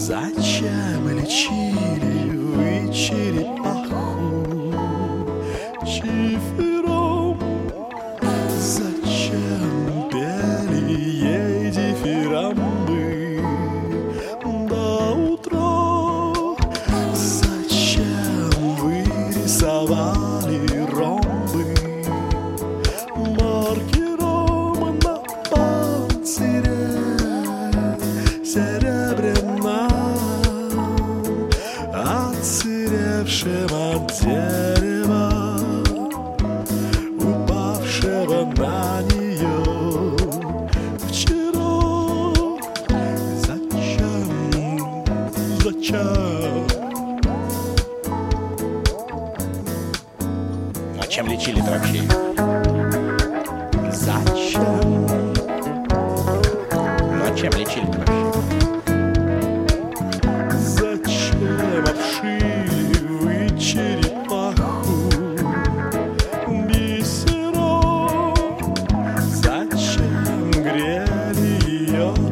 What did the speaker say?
Зачем лечили вы черепаху чифером? Зачем пели ей дифирамбы до утра? Зачем вы рисовали ромбы маркером на панцире серебряном, отсыревшем от дерева, упавшего на нее вчера? Зачем? А чем лечили-то вообще? Зачем? Ну а чем лечили-то вообще? Зачем обшили вы черепаху бисером? Зачем грели ее